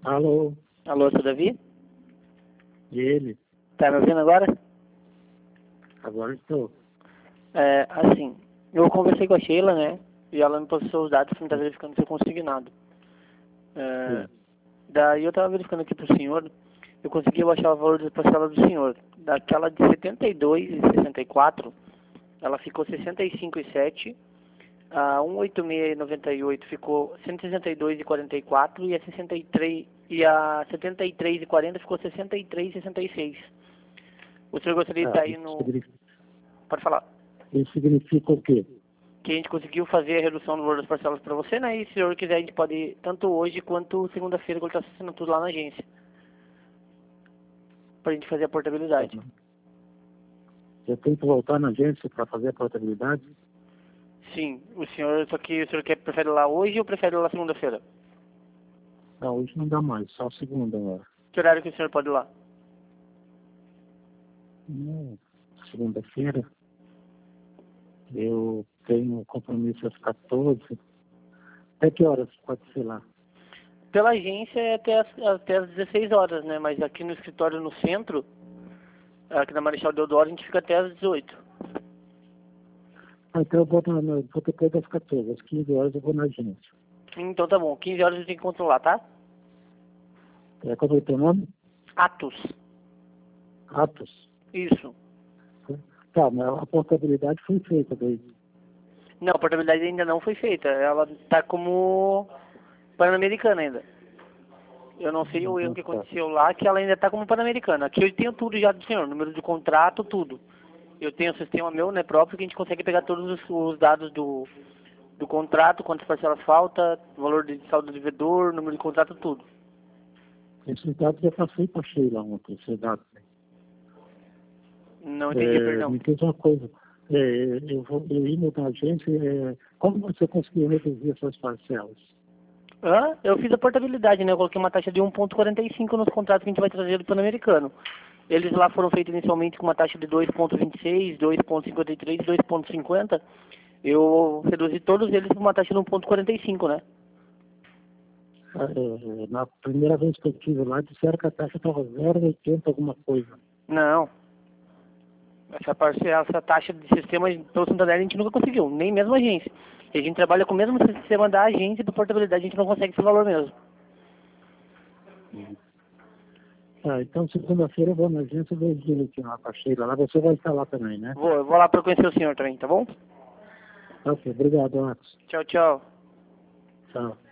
Alô, Alô, seu Davi? ele? Tá me ouvindo agora? Agora estou. Assim, eu conversei com a Sheila, né? E ela me passou os dados que não tá verificando se eu consegui nada. Sim. Daí eu tava verificando aqui pro senhor, eu consegui baixar o valor da parcela do senhor. Daquela de 72,64, ela ficou 65,7. A 186,98 ficou 162,44 e a 63 e a 73,40 ficou 63,66. O senhor gostaria de estar aí no... Pode falar. Isso significa o quê? Que a gente conseguiu fazer a redução do valor das parcelas para você, né? E se o senhor quiser, a gente pode ir tanto hoje quanto segunda-feira, quando está assinando tudo lá na agência. Para a gente fazer a portabilidade. Eu tenho que voltar na agência para fazer a portabilidade? Sim, só que o senhor prefere ir lá hoje ou prefere ir lá segunda-feira? Não, hoje não dá mais, só segunda agora. Que horário que o senhor pode ir lá? Segunda-feira eu tenho compromisso às 14. Até que horas pode ser lá? Pela agência é até as 16 horas, né? Mas aqui no escritório no centro, aqui na Marechal Deodoro, a gente fica até as 18. Então eu vou depois das 14, às 15 horas eu vou na agência. Então tá bom, 15 horas eu tenho que controlar, tá? Qual é o teu nome? Atos. Atos. Isso. Tá, mas a portabilidade foi feita daí. Não, a portabilidade ainda não foi feita. Ela tá como Pan-Americana ainda. Eu não sei o erro que aconteceu lá, que ela ainda tá como Pan-Americana. Aqui eu tenho tudo já do senhor, número de contrato, tudo. Eu tenho um sistema meu, né, próprio, que a gente consegue pegar todos os dados do contrato, quantas parcelas falta, valor de saldo do devedor, número de contrato, tudo. Esse dado já passei para a Sheila ontem, esse dado. Não entendi, perdão. Me diz uma coisa, eu indo na agência, como você conseguiu reduzir essas parcelas? Eu fiz a portabilidade, né? Eu coloquei uma taxa de 1,45 nos contratos que a gente vai trazer do Pan-Americano. Eles lá foram feitos inicialmente com uma taxa de 2,26, 2,53 e 2,50. Eu reduzi todos eles para uma taxa de 1,45, né? Na primeira vez que eu estive lá, disseram que a taxa estava 0,80 alguma coisa. Não. Essa taxa de sistema pelo Santander a gente nunca conseguiu, nem mesmo a agência. E a gente trabalha com o mesmo sistema da agência de portabilidade, a gente não consegue esse valor mesmo. Então segunda-feira eu vou na agência e vou direitinho lá com a Sheila. Lá você vai estar lá também, né? Eu vou lá para conhecer o senhor também, tá bom? Ok, obrigado, Marcos. Tchau, tchau. Tchau.